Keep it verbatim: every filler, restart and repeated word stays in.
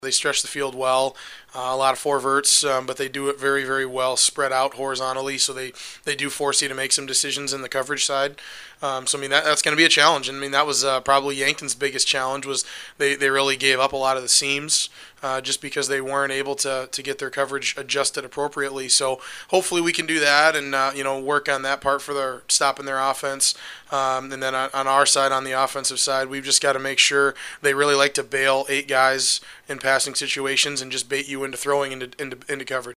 They stretch the field well, uh, a lot of four verts, um, but they do it very, very well, spread out horizontally. So they, they do force you to make some decisions in the coverage side. Um, so I mean that, that's going to be a challenge. And I mean that was uh, probably Yankton's biggest challenge was they, they really gave up a lot of the seams uh, just because they weren't able to, to get their coverage adjusted appropriately. So hopefully we can do that and uh, you know work on that part for their stopping their offense. Um, and then on, on our side, on the offensive side, we've just got to make sure they really like to bail eight guys in passing situations and just bait you into throwing into into, into coverage.